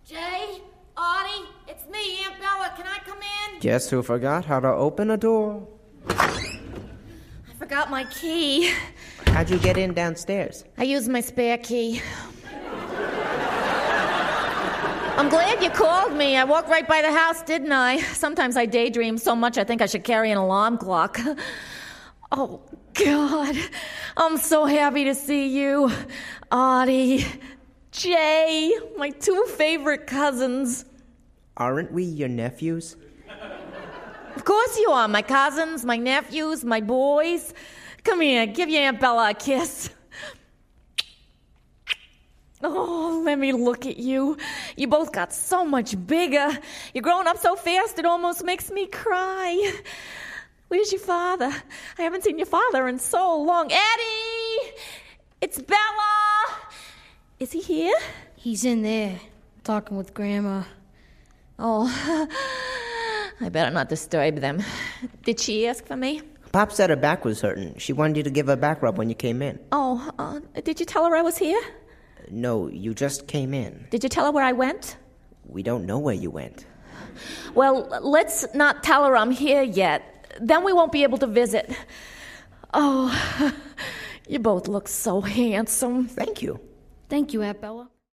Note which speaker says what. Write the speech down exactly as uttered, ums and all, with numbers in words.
Speaker 1: Jay, Audie, it's me, Aunt Bella. Can I come in?
Speaker 2: Guess who forgot how to open a door?
Speaker 1: I forgot my key.
Speaker 2: How'd you get in downstairs?
Speaker 1: I used my spare key. I'm glad you called me. I walked right by the house, didn't I? Sometimes I daydream so much I think I should carry an alarm clock. Oh, God. I'm so happy to see you. Audie, Jay, my two favorite cousins.
Speaker 2: Aren't we your nephews?
Speaker 1: Of course you are. My cousins, my nephews, my boys. Come here, give your Aunt Bella a kiss. Oh, let me look at you. You both got so much bigger. You're growing up so fast it almost makes me cry. Where's your father? I haven't seen your father in so long. Eddie! It's Bella! Is he here?
Speaker 3: He's in there, talking with Grandma.
Speaker 1: Oh, I better not disturb them. Did she ask for me?
Speaker 2: Pop said her back was hurting. She wanted you to give her a back rub when you came in.
Speaker 1: Oh, uh, did you tell her I was here?
Speaker 2: No, you just came in.
Speaker 1: Did you tell her where I went?
Speaker 2: We don't know where you went.
Speaker 1: Well, let's not tell her I'm here yet. Then we won't be able to visit. Oh, you both look so handsome.
Speaker 2: Thank you.
Speaker 3: Thank you, Aunt Bella.